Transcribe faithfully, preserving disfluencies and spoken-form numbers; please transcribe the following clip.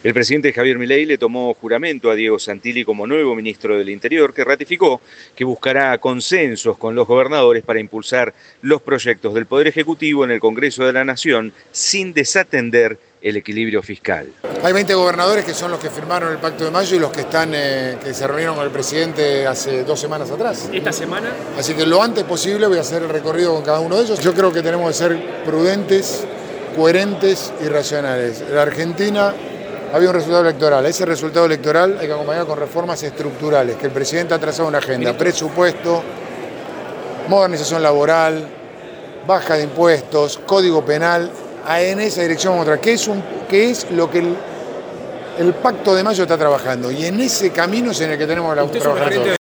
El presidente Javier Milei le tomó juramento a Diego Santilli como nuevo ministro del Interior, que ratificó que buscará consensos con los gobernadores para impulsar los proyectos del Poder Ejecutivo en el Congreso de la Nación sin desatender el equilibrio fiscal. Hay veinte gobernadores que son los que firmaron el Pacto de Mayo y los que están eh, que se reunieron con el presidente hace dos semanas atrás. ¿Esta semana? Así que lo antes posible voy a hacer el recorrido con cada uno de ellos. Yo creo que tenemos que ser prudentes, coherentes y racionales. La Argentina había un resultado electoral. Ese resultado electoral hay que acompañar con reformas estructurales, que el presidente ha trazado una agenda, presupuesto, modernización laboral, baja de impuestos, código penal. En esa dirección vamos a trabajar, que es, un, que es lo que el, el Pacto de Mayo está trabajando. Y en ese camino es en el que tenemos que trabajar todos.